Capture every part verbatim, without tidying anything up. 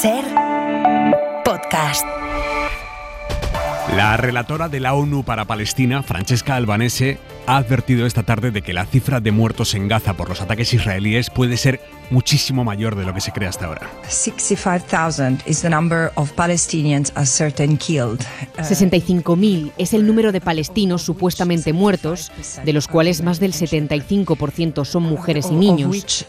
Ser podcast. La relatora de la ONU para Palestina, Francesca Albanese, ha advertido esta tarde de que la cifra de muertos en Gaza por los ataques israelíes puede ser muchísimo mayor de lo que se cree hasta ahora. sesenta y cinco mil es el número de palestinos supuestamente muertos, de los cuales más del setenta y cinco por ciento son mujeres y niños.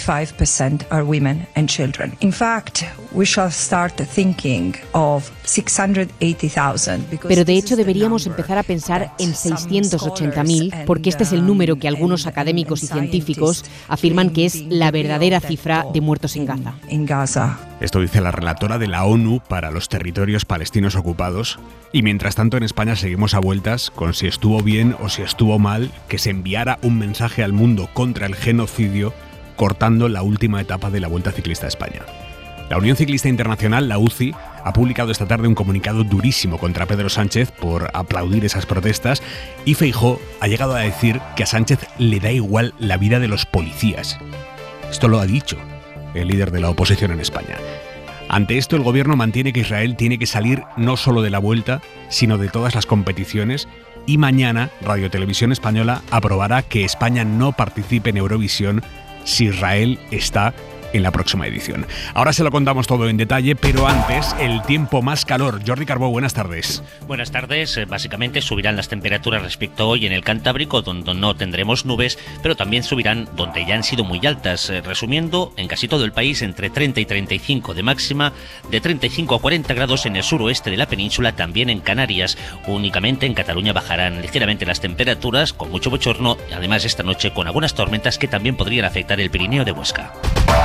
Pero de hecho deberíamos empezar a pensar en seiscientos ochenta mil, porque este es el número que algunos académicos y científicos afirman que es la verdadera cifra de muertos en Gaza. Esto dice la relatora de la ONU para los territorios palestinos ocupados. Y mientras tanto en España seguimos a vueltas con si estuvo bien o si estuvo mal que se enviara un mensaje al mundo contra el genocidio, cortando la última etapa de la Vuelta Ciclista a España. La Unión Ciclista Internacional, la U C I, ha publicado esta tarde un comunicado durísimo contra Pedro Sánchez por aplaudir esas protestas, y Feijóo ha llegado a decir que a Sánchez le da igual la vida de los policías. Esto lo ha dicho el líder de la oposición en España. Ante esto, el gobierno mantiene que Israel tiene que salir no solo de la Vuelta, sino de todas las competiciones, y mañana Radio Televisión Española aprobará que España no participe en Eurovisión si Israel está en la próxima edición. Ahora se lo contamos todo en detalle, pero antes, el tiempo más calor. Jordi Carbó, buenas tardes. Buenas tardes. Básicamente subirán las temperaturas respecto a hoy en el Cantábrico, donde no tendremos nubes, pero también subirán donde ya han sido muy altas. Resumiendo, en casi todo el país, entre treinta y treinta y cinco de máxima, de treinta y cinco a cuarenta grados en el suroeste de la península, también en Canarias. Únicamente en Cataluña bajarán ligeramente las temperaturas, con mucho bochorno, además esta noche con algunas tormentas que también podrían afectar el Pirineo de Huesca.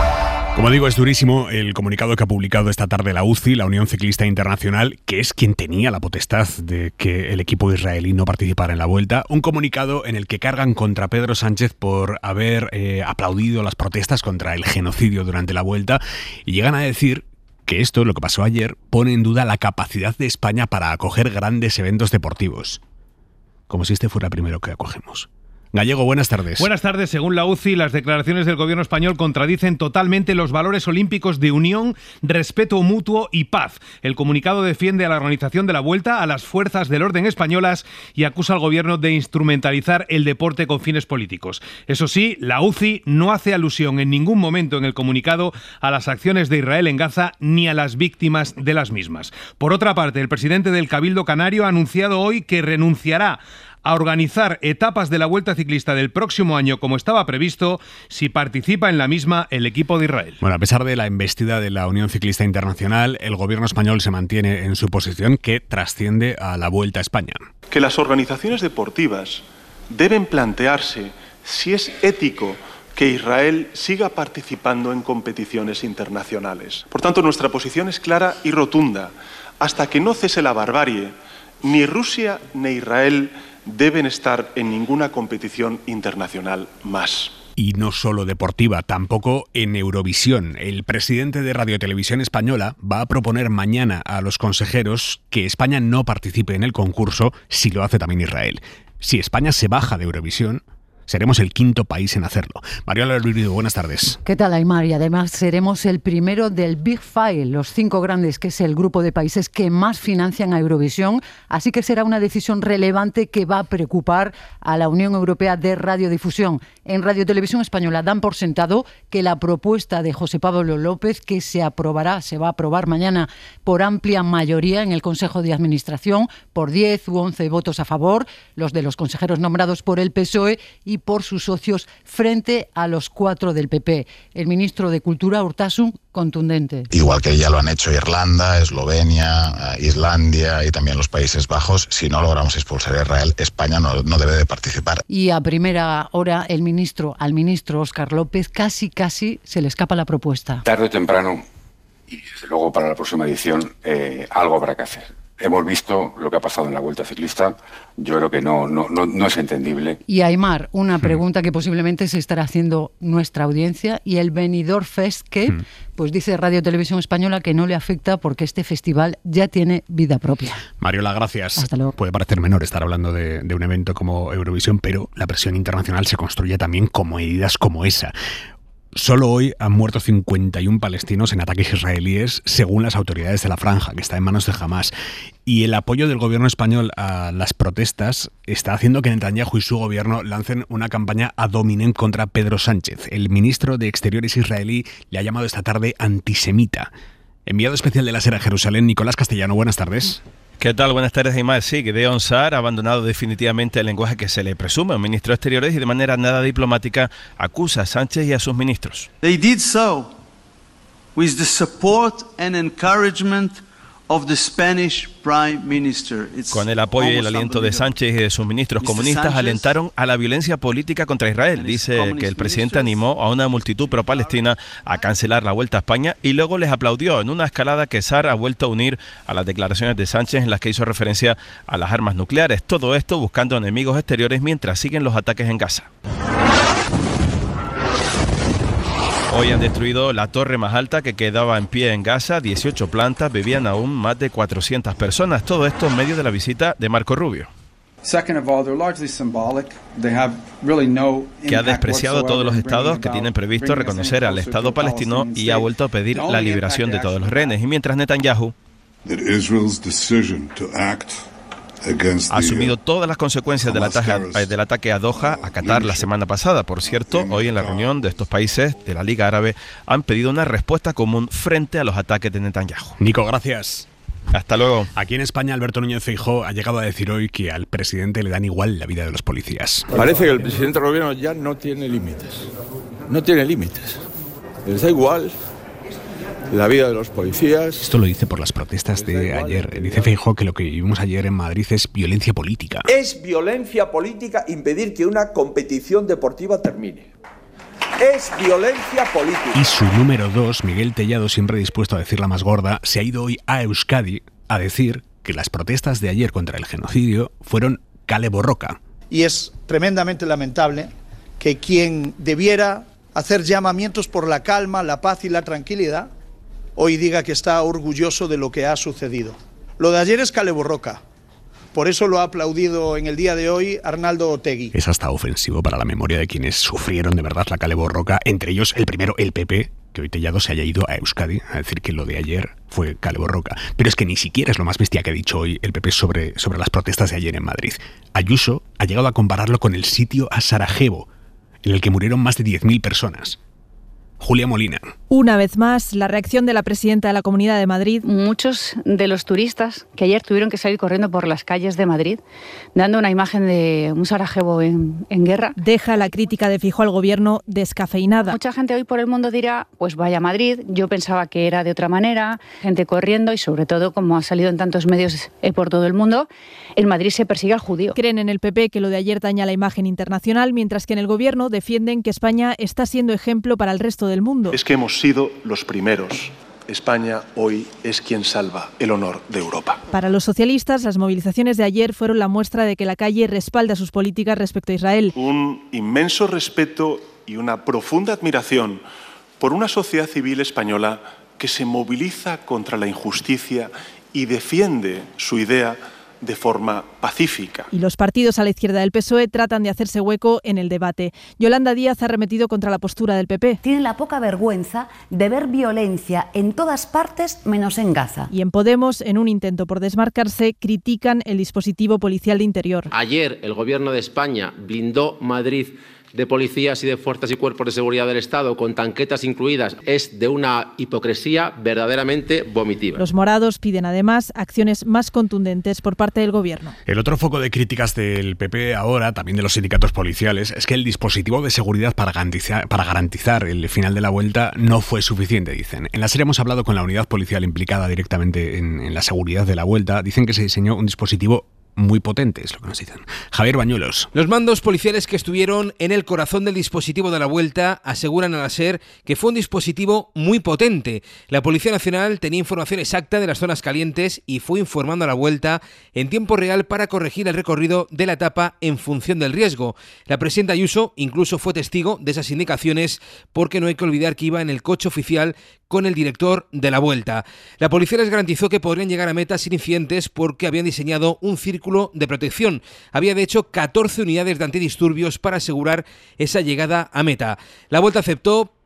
Como digo, es durísimo el comunicado que ha publicado esta tarde la U C I, la Unión Ciclista Internacional, que es quien tenía la potestad de que el equipo israelí no participara en la Vuelta. Un comunicado en el que cargan contra Pedro Sánchez por haber eh, aplaudido las protestas contra el genocidio durante la Vuelta, y llegan a decir que esto, lo que pasó ayer, pone en duda la capacidad de España para acoger grandes eventos deportivos. Como si este fuera el primero que acogemos. Gallego, buenas tardes. Buenas tardes. Según la U C I, las declaraciones del gobierno español contradicen totalmente los valores olímpicos de unión, respeto mutuo y paz. El comunicado defiende a la organización de la Vuelta, a las fuerzas del orden españolas, y acusa al gobierno de instrumentalizar el deporte con fines políticos. Eso sí, la U C I no hace alusión en ningún momento en el comunicado a las acciones de Israel en Gaza ni a las víctimas de las mismas. Por otra parte, el presidente del Cabildo Canario ha anunciado hoy que renunciará a organizar etapas de la Vuelta Ciclista del próximo año como estaba previsto si participa en la misma el equipo de Israel. Bueno, a pesar de la embestida de la Unión Ciclista Internacional, el gobierno español se mantiene en su posición, que trasciende a la Vuelta a España. Que las organizaciones deportivas deben plantearse si es ético que Israel siga participando en competiciones internacionales. Por tanto, nuestra posición es clara y rotunda. Hasta que no cese la barbarie, ni Rusia ni Israel deben estar en ninguna competición internacional más. Y no solo deportiva, tampoco en Eurovisión. El presidente de Radio Televisión Española va a proponer mañana a los consejeros que España no participe en el concurso si lo hace también Israel. Si España se baja de Eurovisión, seremos el quinto país en hacerlo. Mariola Albrido, buenas tardes. ¿Qué tal, Aymar? Y además seremos el primero del Big Five, los cinco grandes, que es el grupo de países que más financian a Eurovisión. Así que será una decisión relevante que va a preocupar a la Unión Europea de Radiodifusión. En Radio Televisión Española dan por sentado que la propuesta de José Pablo López, que se aprobará, se va a aprobar mañana por amplia mayoría en el Consejo de Administración, por diez u once votos a favor, los de los consejeros nombrados por el P S O E y por sus socios frente a los cuatro del P P. El ministro de Cultura, Urtasun, contundente. Igual que ya lo han hecho Irlanda, Eslovenia, Islandia y también los Países Bajos, si no logramos expulsar a Israel, España no, no debe de participar. Y a primera hora el ministro, al ministro Óscar López, casi casi se le escapa la propuesta. Tarde o temprano, y desde luego para la próxima edición, eh, algo habrá que hacer. Hemos visto lo que ha pasado en la Vuelta Ciclista. Yo creo que no, no, no, no es entendible. Y Aymar, una pregunta que posiblemente se estará haciendo nuestra audiencia, y el Benidorm Fest, que hmm. pues dice Radio Televisión Española que no le afecta porque este festival ya tiene vida propia. Mariola, gracias. Hasta luego. Puede parecer menor estar hablando de, de un evento como Eurovisión, pero la presión internacional se construye también con medidas como esa. Solo hoy han muerto cincuenta y uno palestinos en ataques israelíes, según las autoridades de la franja, que está en manos de Hamás. Y el apoyo del gobierno español a las protestas está haciendo que Netanyahu y su gobierno lancen una campaña ad hominem contra Pedro Sánchez. El ministro de Exteriores israelí le ha llamado esta tarde antisemita. Enviado especial de la SER a Jerusalén, Nicolás Castellano, buenas tardes. ¿Qué tal? Buenas tardes, Imad. Sí, Gideon Saar ha abandonado definitivamente el lenguaje que se le presume a un ministro de Exteriores y de manera nada diplomática acusa a Sánchez y a sus ministros. They did so with the support and encouragement of the Spanish Prime Minister. It's Con el apoyo y el aliento de Sánchez y de sus ministros comunistas alentaron a la violencia política contra Israel. Dice que el presidente animó a una multitud pro-palestina a cancelar la vuelta a España y luego les aplaudió en una escalada que Saar ha vuelto a unir a las declaraciones de Sánchez en las que hizo referencia a las armas nucleares. Todo esto buscando enemigos exteriores mientras siguen los ataques en Gaza. Hoy han destruido la torre más alta que quedaba en pie en Gaza, dieciocho plantas, vivían aún más de cuatrocientas personas. Todo esto en medio de la visita de Marco Rubio, que ha despreciado todos los estados que tienen previsto reconocer al Estado palestino y ha vuelto a pedir la liberación de todos los rehenes. Y mientras Netanyahu ha asumido todas las consecuencias del ataque, del ataque a Doha, a Qatar la semana pasada. Por cierto, hoy en la reunión de estos países de la Liga Árabe han pedido una respuesta común frente a los ataques de Netanyahu. Nico, gracias. Hasta luego. Aquí en España, Alberto Núñez Feijóo ha llegado a decir hoy que al presidente le dan igual la vida de los policías. Parece que el presidente del gobierno ya no tiene límites. No tiene límites. Les da igual la vida de los policías. Esto lo dice por las protestas de ayer. Dice Feijóo que lo que vivimos ayer en Madrid es violencia política. Es violencia política impedir que una competición deportiva termine. Es violencia política. Y su número dos, Miguel Tellado, siempre dispuesto a decir la más gorda, se ha ido hoy a Euskadi a decir que las protestas de ayer contra el genocidio fueron kale borroka. Y es tremendamente lamentable que quien debiera hacer llamamientos por la calma, la paz y la tranquilidad hoy diga que está orgulloso de lo que ha sucedido. Lo de ayer es kale borroka. Por eso lo ha aplaudido en el día de hoy Arnaldo Otegi. Es hasta ofensivo para la memoria de quienes sufrieron de verdad la kale borroka, entre ellos el primero, el P P, que hoy Tellado se haya ido a Euskadi a decir que lo de ayer fue kale borroka. Pero es que ni siquiera es lo más bestia que ha dicho hoy el P P sobre, sobre las protestas de ayer en Madrid. Ayuso ha llegado a compararlo con el sitio a Sarajevo, en el que murieron más de diez mil personas. Julia Molina. Una vez más, la reacción de la presidenta de la Comunidad de Madrid. Muchos de los turistas que ayer tuvieron que salir corriendo por las calles de Madrid, dando una imagen de un Sarajevo en, en guerra. Deja la crítica de Feijóo al gobierno descafeinada. Mucha gente hoy por el mundo dirá, pues vaya Madrid, yo pensaba que era de otra manera, gente corriendo y sobre todo, como ha salido en tantos medios eh, por todo el mundo, en Madrid se persigue al judío. Creen en el P P que lo de ayer daña la imagen internacional, mientras que en el gobierno defienden que España está siendo ejemplo para el resto del mundo. Es que hemos sido los primeros. España hoy es quien salva el honor de Europa. Para los socialistas, las movilizaciones de ayer fueron la muestra de que la calle respalda sus políticas respecto a Israel. Un inmenso respeto y una profunda admiración por una sociedad civil española que se moviliza contra la injusticia y defiende su idea de forma pacífica. Y los partidos a la izquierda del P S O E tratan de hacerse hueco en el debate. Yolanda Díaz ha arremetido contra la postura del P P. Tienen la poca vergüenza de ver violencia en todas partes menos en Gaza. Y en Podemos, en un intento por desmarcarse, critican el dispositivo policial de interior. Ayer el Gobierno de España blindó Madrid de policías y de fuerzas y cuerpos de seguridad del Estado, con tanquetas incluidas, es de una hipocresía verdaderamente vomitiva. Los morados piden además acciones más contundentes por parte del Gobierno. El otro foco de críticas del P P ahora, también de los sindicatos policiales, es que el dispositivo de seguridad para garantizar, para garantizar el final de la vuelta no fue suficiente, dicen. En la serie hemos hablado con la unidad policial implicada directamente en, en la seguridad de la vuelta. Dicen que se diseñó un dispositivo muy potente, es lo que nos dicen. Javier Bañuelos. Los mandos policiales que estuvieron en el corazón del dispositivo de la vuelta aseguran a la SER que fue un dispositivo muy potente. La Policía Nacional tenía información exacta de las zonas calientes y fue informando a la vuelta en tiempo real para corregir el recorrido de la etapa en función del riesgo. La presidenta Ayuso incluso fue testigo de esas indicaciones, porque no hay que olvidar que iba en el coche oficial con el director de la vuelta. La policía les garantizó que podrían llegar a meta sin incidentes porque habían diseñado un círculo de protección. Había de hecho catorce unidades de antidisturbios para asegurar esa llegada a meta. La vuelta aceptó,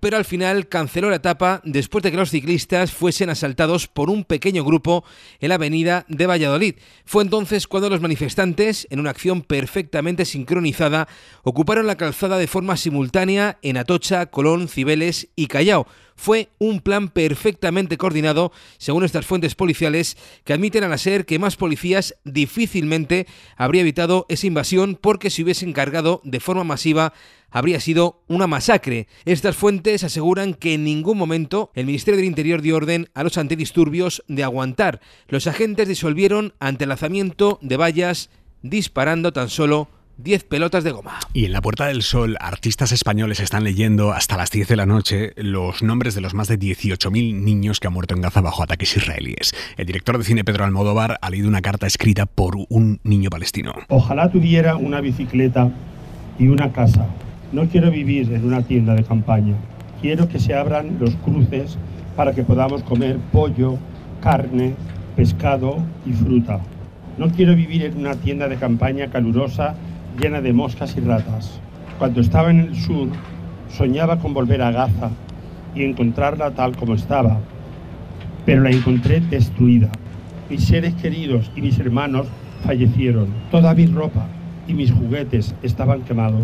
pero al final canceló la etapa después de que los ciclistas fuesen asaltados por un pequeño grupo en la avenida de Valladolid. Fue entonces cuando los manifestantes, en una acción perfectamente sincronizada, ocuparon la calzada de forma simultánea en Atocha, Colón, Cibeles y Callao. Fue un plan perfectamente coordinado, según estas fuentes policiales, que admiten a la SER que más policías difícilmente habría evitado esa invasión, porque si hubiesen cargado de forma masiva habría sido una masacre. Estas fuentes aseguran que en ningún momento el Ministerio del Interior dio orden a los antidisturbios de aguantar. Los agentes disolvieron ante el lanzamiento de vallas, disparando tan solo diez pelotas de goma. Y en la Puerta del Sol, artistas españoles están leyendo hasta las diez de la noche los nombres de los más de dieciocho mil niños que han muerto en Gaza bajo ataques israelíes. El director de cine Pedro Almodóvar ha leído una carta escrita por un niño palestino. Ojalá tuviera una bicicleta y una casa. No quiero vivir en una tienda de campaña. Quiero que se abran los cruces para que podamos comer pollo, carne, pescado y fruta. No quiero vivir en una tienda de campaña calurosa llena de moscas y ratas. Cuando estaba en el sur, soñaba con volver a Gaza y encontrarla tal como estaba, pero la encontré destruida. Mis seres queridos y mis hermanos fallecieron. Toda mi ropa y mis juguetes estaban quemados.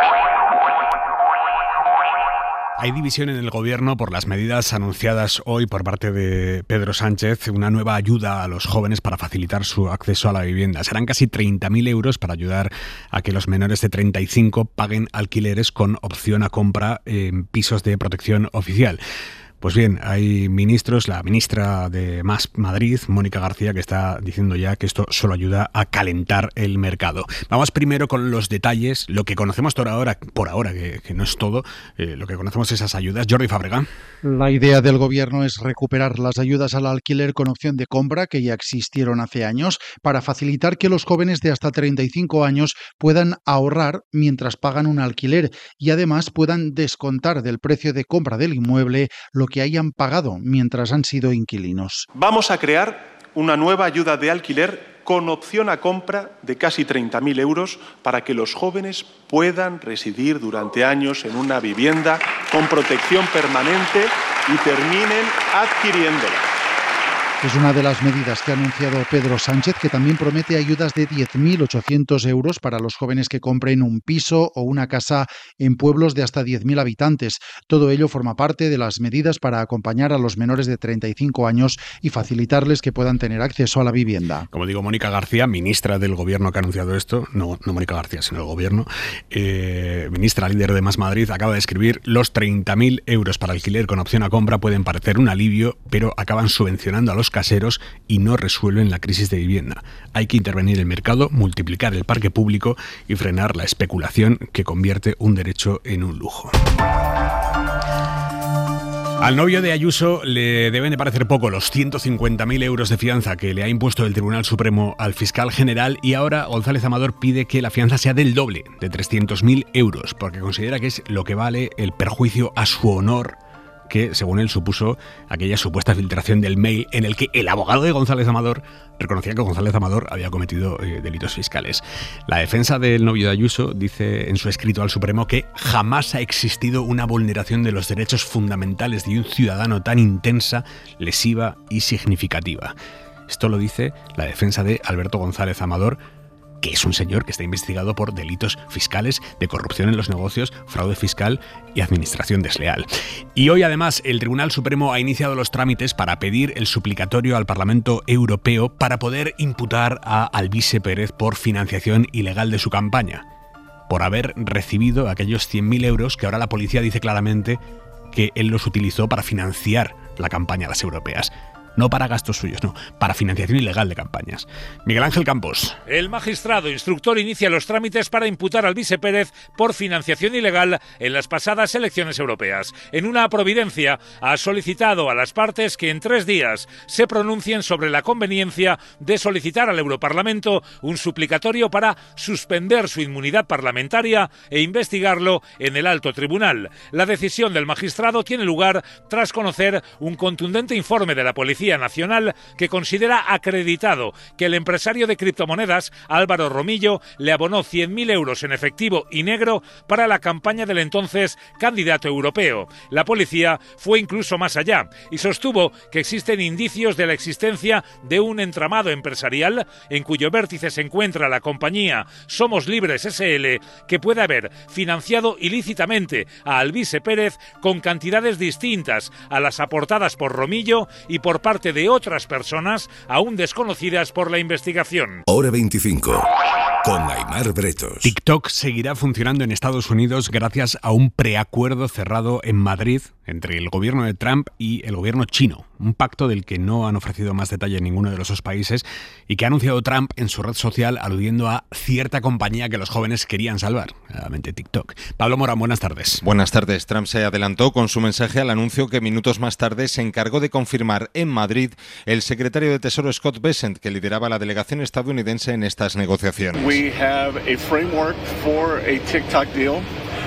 Hay división en el gobierno por las medidas anunciadas hoy por parte de Pedro Sánchez, una nueva ayuda a los jóvenes para facilitar su acceso a la vivienda. Serán casi treinta mil euros para ayudar a que los menores de treinta y cinco paguen alquileres con opción a compra en pisos de protección oficial. Pues bien, hay ministros, la ministra de Más Madrid, Mónica García, que está diciendo ya que esto solo ayuda a calentar el mercado. Vamos primero con los detalles, lo que conocemos por ahora, por ahora que, que no es todo, eh, lo que conocemos esas ayudas. Jordi Fábrega. La idea del gobierno es recuperar las ayudas al alquiler con opción de compra que ya existieron hace años para facilitar que los jóvenes de hasta treinta y cinco años puedan ahorrar mientras pagan un alquiler y además puedan descontar del precio de compra del inmueble lo que que hayan pagado mientras han sido inquilinos. Vamos a crear una nueva ayuda de alquiler con opción a compra de casi treinta mil euros para que los jóvenes puedan residir durante años en una vivienda con protección permanente y terminen adquiriéndola. Es una de las medidas que ha anunciado Pedro Sánchez, que también promete ayudas de diez mil ochocientos euros para los jóvenes que compren un piso o una casa en pueblos de hasta diez mil habitantes. Todo ello forma parte de las medidas para acompañar a los menores de treinta y cinco años y facilitarles que puedan tener acceso a la vivienda. Como digo, Mónica García, ministra del gobierno que ha anunciado esto, no, no Mónica García, sino el gobierno, eh, ministra líder de Más Madrid, acaba de escribir: los treinta mil euros para alquiler con opción a compra pueden parecer un alivio, pero acaban subvencionando a los caseros y no resuelven la crisis de vivienda. Hay que intervenir el mercado, multiplicar el parque público y frenar la especulación que convierte un derecho en un lujo. Al novio de Ayuso le deben de parecer poco los ciento cincuenta mil euros de fianza que le ha impuesto el Tribunal Supremo al fiscal general, y ahora González Amador pide que la fianza sea del doble, de trescientos mil euros, porque considera que es lo que vale el perjuicio a su honor que, según él, supuso aquella supuesta filtración del mail en el que el abogado de González Amador reconocía que González Amador había cometido eh, delitos fiscales. La defensa del novio de Ayuso dice en su escrito al Supremo que jamás ha existido una vulneración de los derechos fundamentales de un ciudadano tan intensa, lesiva y significativa. Esto lo dice la defensa de Alberto González Amador, que es un señor que está investigado por delitos fiscales, de corrupción en los negocios, fraude fiscal y administración desleal. Y hoy, además, el Tribunal Supremo ha iniciado los trámites para pedir el suplicatorio al Parlamento Europeo para poder imputar a Alvise Pérez por financiación ilegal de su campaña, por haber recibido aquellos cien mil euros que ahora la policía dice claramente que él los utilizó para financiar la campaña a las europeas. No para gastos suyos, no, para financiación ilegal de campañas. Miguel Ángel Campos. El magistrado instructor inicia los trámites para imputar a Alvise Pérez por financiación ilegal en las pasadas elecciones europeas. En una providencia ha solicitado a las partes que en tres días se pronuncien sobre la conveniencia de solicitar al Europarlamento un suplicatorio para suspender su inmunidad parlamentaria e investigarlo en el alto tribunal. La decisión del magistrado tiene lugar tras conocer un contundente informe de la policía Policía Nacional, que considera acreditado que el empresario de criptomonedas, Álvaro Romillo, le abonó cien mil euros en efectivo y negro para la campaña del entonces candidato europeo. La policía fue incluso más allá y sostuvo que existen indicios de la existencia de un entramado empresarial en cuyo vértice se encuentra la compañía Somos Libres ese ele, que puede haber financiado ilícitamente a Alvise Pérez con cantidades distintas a las aportadas por Romillo y por parte de otras personas aún desconocidas por la investigación. Hora veinticinco. Con Aimar Bretos. TikTok seguirá funcionando en Estados Unidos gracias a un preacuerdo cerrado en Madrid entre el gobierno de Trump y el gobierno chino. Un pacto del que no han ofrecido más detalle en ninguno de los dos países y que ha anunciado Trump en su red social aludiendo a cierta compañía que los jóvenes querían salvar, realmente TikTok. Pablo Morán, buenas tardes. Buenas tardes. Trump se adelantó con su mensaje al anuncio que minutos más tarde se encargó de confirmar en Madrid el secretario de Tesoro Scott Bessent, que lideraba la delegación estadounidense en estas negociaciones. We have a framework for a TikTok deal.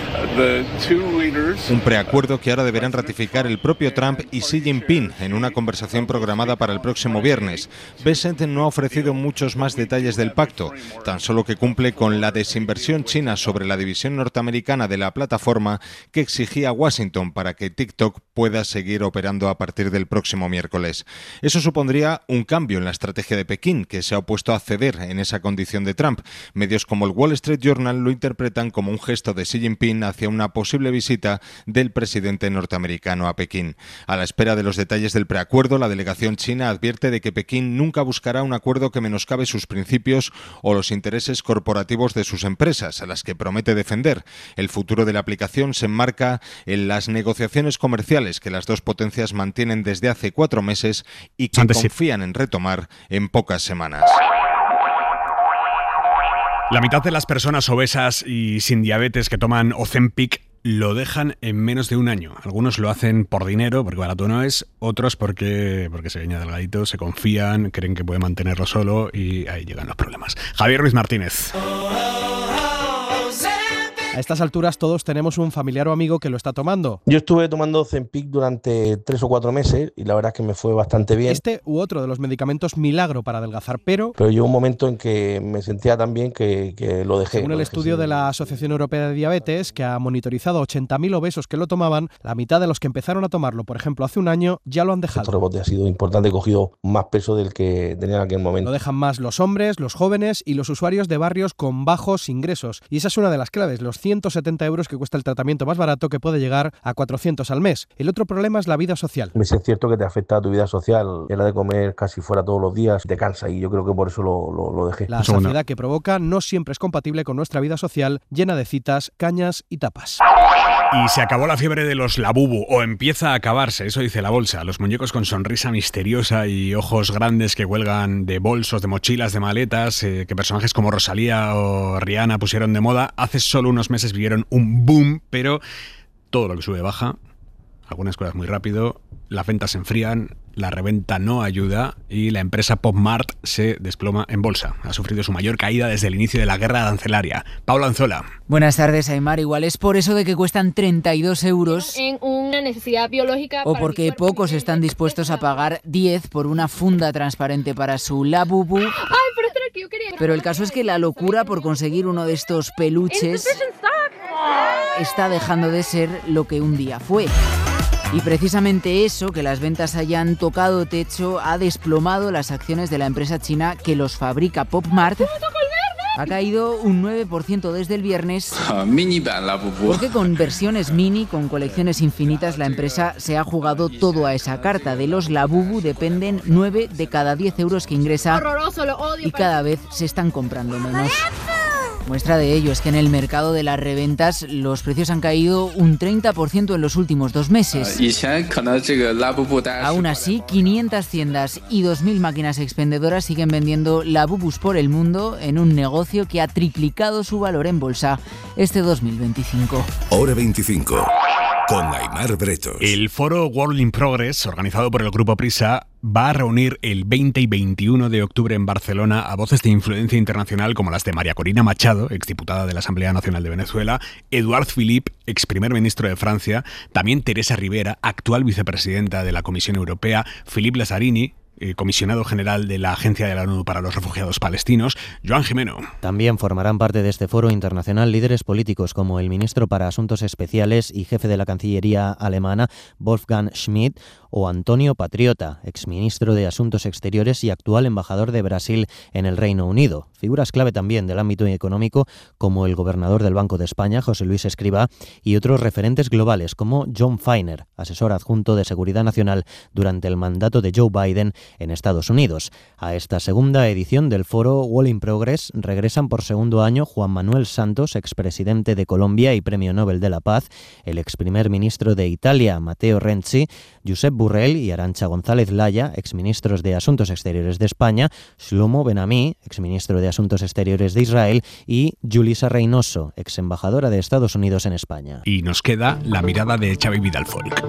Un preacuerdo que ahora deberán ratificar el propio Trump y Xi Jinping en una conversación programada para el próximo viernes. Bessent no ha ofrecido muchos más detalles del pacto, tan solo que cumple con la desinversión china sobre la división norteamericana de la plataforma que exigía Washington para que TikTok pueda seguir operando a partir del próximo miércoles. Eso supondría un cambio en la estrategia de Pekín, que se ha opuesto a ceder en esa condición de Trump. Medios como el Wall Street Journal lo interpretan como un gesto de Xi Jinping hacia una posible visita del presidente norteamericano a Pekín. A la espera de los detalles del preacuerdo, la delegación china advierte de que Pekín nunca buscará un acuerdo que menoscabe sus principios o los intereses corporativos de sus empresas, a las que promete defender. El futuro de la aplicación se enmarca en las negociaciones comerciales que las dos potencias mantienen desde hace cuatro meses y que Antes confían en retomar en pocas semanas. La mitad de las personas obesas y sin diabetes que toman Ozempic lo dejan en menos de un año. Algunos lo hacen por dinero, porque barato no es, otros porque, porque se veña delgadito, se confían, creen que puede mantenerlo solo y ahí llegan los problemas. Javier Ruiz Martínez. A estas alturas todos tenemos un familiar o amigo que lo está tomando. Yo estuve tomando Ozempic durante tres o cuatro meses y la verdad es que me fue bastante bien. Este u otro de los medicamentos milagro para adelgazar, pero... Pero llegó un momento en que me sentía tan bien que, que lo dejé. Según el estudio de la Asociación Europea de Diabetes, que ha monitorizado ochenta mil obesos que lo tomaban, la mitad de los que empezaron a tomarlo, por ejemplo, hace un año, ya lo han dejado. Este rebote ha sido importante, he cogido más peso del que tenía en aquel momento. Lo dejan más los hombres, los jóvenes y los usuarios de barrios con bajos ingresos. Y esa es una de las claves, los ciento setenta euros que cuesta el tratamiento más barato, que puede llegar a cuatrocientos al mes. El otro problema es la vida social. Es cierto que te afecta a tu vida social, era de comer casi fuera todos los días, te cansa y yo creo que por eso lo, lo, lo dejé. La saciedad que provoca no siempre es compatible con nuestra vida social, llena de citas, cañas y tapas. Y se acabó la fiebre de los labubu, o empieza a acabarse, eso dice la bolsa. Los muñecos con sonrisa misteriosa y ojos grandes que cuelgan de bolsos, de mochilas, de maletas, eh, que personajes como Rosalía o Rihanna pusieron de moda, hace solo unos meses vivieron un boom, pero todo lo que sube baja, algunas cosas muy rápido, las ventas se enfrían, la reventa no ayuda y la empresa PopMart se desploma en bolsa. Ha sufrido su mayor caída desde el inicio de la guerra arancelaria. Pablo Anzola. Buenas tardes, Aimar. Igual es por eso de que cuestan treinta y dos euros. En una necesidad biológica. O porque pocos están dispuestos a pagar diez por una funda transparente para su Labubu. Ay, pero espera, que yo quería... Pero el caso es que la locura por conseguir uno de estos peluches está dejando de ser lo que un día fue. Y precisamente eso, que las ventas hayan tocado techo, ha desplomado las acciones de la empresa china que los fabrica, PopMart. Ha caído un nueve por ciento desde el viernes, porque con versiones mini, con colecciones infinitas, la empresa se ha jugado todo a esa carta. De los Labubu dependen nueve de cada diez euros que ingresa y cada vez se están comprando menos. Muestra de ello es que en el mercado de las reventas los precios han caído un treinta por ciento en los últimos dos meses. Aún así, quinientas tiendas y dos mil máquinas expendedoras siguen vendiendo Labubus por el mundo en un negocio que ha triplicado su valor en bolsa este dos mil veinticinco. Hora veinticinco. con Aimar Bretos. El foro World in Progress, organizado por el Grupo Prisa, va a reunir el veinte y veintiuno de octubre en Barcelona a voces de influencia internacional como las de María Corina Machado, exdiputada de la Asamblea Nacional de Venezuela, Edouard Philippe, ex primer ministro de Francia, también Teresa Rivera, actual vicepresidenta de la Comisión Europea, Philippe Lazzarini, Eh, comisionado general de la Agencia de la ONU para los Refugiados Palestinos, Joan Gimeno. También formarán parte de este foro internacional líderes políticos como el ministro para Asuntos Especiales y jefe de la Cancillería alemana, Wolfgang Schmidt, o Antonio Patriota, exministro de Asuntos Exteriores y actual embajador de Brasil en el Reino Unido. Figuras clave también del ámbito económico como el gobernador del Banco de España, José Luis Escrivá, y otros referentes globales como John Feiner, asesor adjunto de Seguridad Nacional durante el mandato de Joe Biden en Estados Unidos. A esta segunda edición del foro World in Progress regresan por segundo año Juan Manuel Santos, expresidente de Colombia y Premio Nobel de la Paz, el ex primer ministro de Italia, Matteo Renzi, Josep Borrell y Arantxa González Laya, exministros de Asuntos Exteriores de España, Shlomo Ben-Ami, exministro de Asuntos Exteriores de Israel, y Julissa Reynoso, exembajadora de Estados Unidos en España. Y nos queda la mirada de Xavi Vidal-Folk.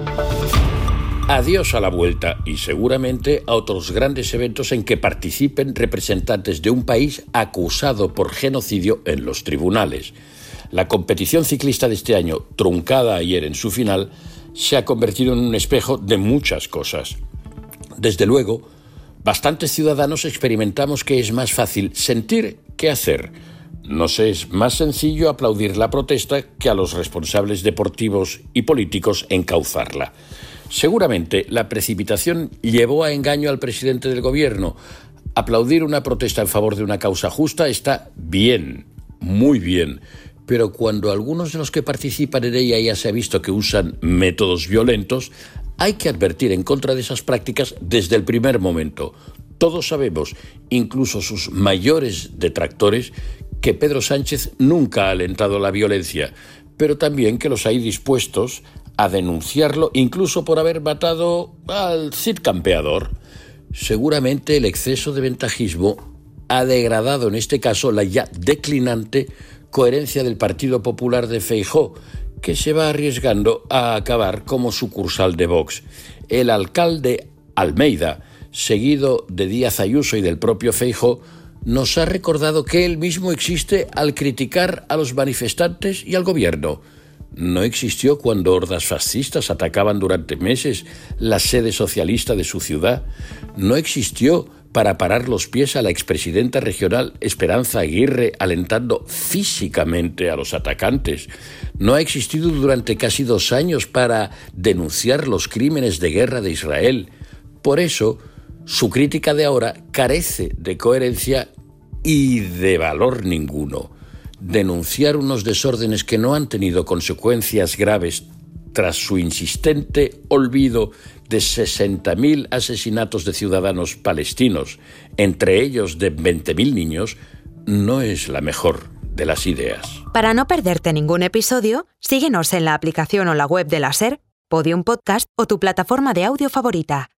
Adiós a la vuelta y seguramente a otros grandes eventos en que participen representantes de un país acusado por genocidio en los tribunales. La competición ciclista de este año, truncada ayer en su final, se ha convertido en un espejo de muchas cosas. Desde luego, bastantes ciudadanos experimentamos que es más fácil sentir que hacer. Nos es más sencillo aplaudir la protesta que a los responsables deportivos y políticos encauzarla. Seguramente la precipitación llevó a engaño al presidente del gobierno. Aplaudir una protesta en favor de una causa justa está bien, muy bien, pero cuando algunos de los que participan en ella ya se ha visto que usan métodos violentos, hay que advertir en contra de esas prácticas desde el primer momento. Todos sabemos, incluso sus mayores detractores, que Pedro Sánchez nunca ha alentado la violencia, pero también que los hay dispuestos a denunciarlo incluso por haber matado al Cid Campeador. Seguramente el exceso de ventajismo ha degradado en este caso la ya declinante coherencia del Partido Popular de Feijóo, que se va arriesgando a acabar como sucursal de Vox. El alcalde Almeida, seguido de Díaz Ayuso y del propio Feijóo, nos ha recordado que él mismo existe al criticar a los manifestantes y al gobierno. No existió cuando hordas fascistas atacaban durante meses la sede socialista de su ciudad. No existió para parar los pies a la expresidenta regional Esperanza Aguirre alentando físicamente a los atacantes. No ha existido durante casi dos años para denunciar los crímenes de guerra de Israel. Por eso, su crítica de ahora carece de coherencia y de valor ninguno. Denunciar unos desórdenes que no han tenido consecuencias graves tras su insistente olvido de sesenta mil asesinatos de ciudadanos palestinos, entre ellos de veinte mil niños, no es la mejor de las ideas. Para no perderte ningún episodio, síguenos en la aplicación o la web de la SER, Podium Podcast o tu plataforma de audio favorita.